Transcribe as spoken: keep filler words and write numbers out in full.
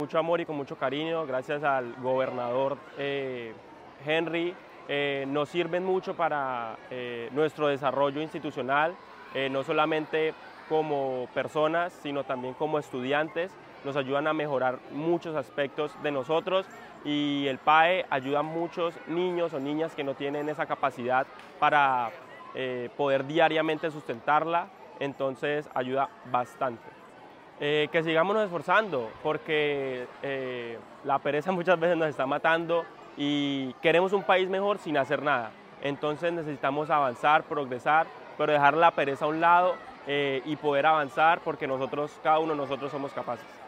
Mucho amor y con mucho cariño, gracias al gobernador eh, Henry, eh, nos sirven mucho para eh, nuestro desarrollo institucional, eh, no solamente como personas, sino también como estudiantes. Nos ayudan a mejorar muchos aspectos de nosotros y el P A E ayuda a muchos niños o niñas que no tienen esa capacidad para eh, poder diariamente sustentarla, entonces ayuda bastante. Eh, que sigamos esforzando, porque eh, la pereza muchas veces nos está matando y queremos un país mejor sin hacer nada. Entonces necesitamos avanzar, progresar, pero dejar la pereza a un lado eh, y poder avanzar porque nosotros, cada uno de nosotros somos capaces.